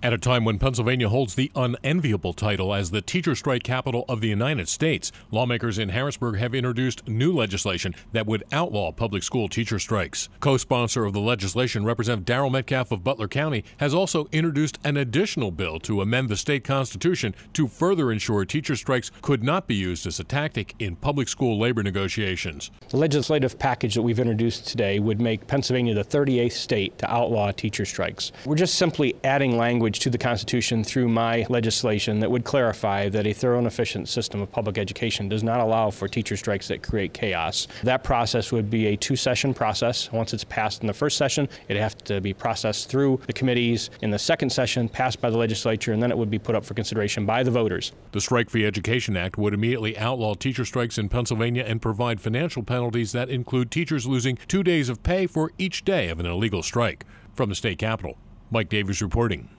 At a time when Pennsylvania holds the unenviable title as the teacher strike capital of the United States, lawmakers in Harrisburg have introduced new legislation that would outlaw public school teacher strikes. Co-sponsor of the legislation, Representative Darrell Metcalf of Butler County, has also introduced an additional bill to amend the state constitution to further ensure teacher strikes could not be used as a tactic in public school labor negotiations. The legislative package that we've introduced today would make Pennsylvania the 38th state to outlaw teacher strikes. We're just simply adding language to the Constitution through my legislation that would clarify that a thorough and efficient system of public education does not allow for teacher strikes that create chaos. That process would be a two-session process. Once it's passed in the first session, it'd have to be processed through the committees. In the second session, passed by the legislature, and then it would be put up for consideration by the voters. The Strike Free Education Act would immediately outlaw teacher strikes in Pennsylvania and provide financial penalties that include teachers losing 2 days of pay for each day of an illegal strike. From the state capitol, Mike Davies reporting.